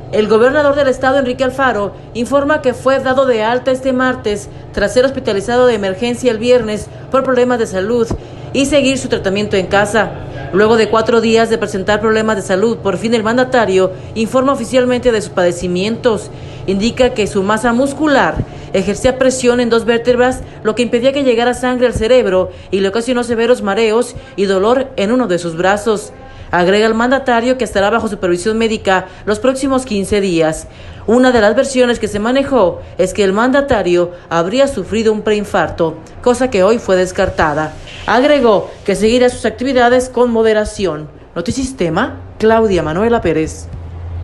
El gobernador del estado, Enrique Alfaro, informa que fue dado de alta este martes tras ser hospitalizado de emergencia el viernes por problemas de salud y seguir su tratamiento en casa. Luego de 4 días de presentar problemas de salud, por fin el mandatario informa oficialmente de sus padecimientos. Indica que su masa muscular ejercía presión en 2 vértebras, lo que impedía que llegara sangre al cerebro y le ocasionó severos mareos y dolor en uno de sus brazos. Agrega el mandatario que estará bajo supervisión médica los próximos 15 días. Una de las versiones que se manejó es que el mandatario habría sufrido un preinfarto, cosa que hoy fue descartada. Agregó que seguirá sus actividades con moderación. Notisistema, Claudia Manuela Pérez.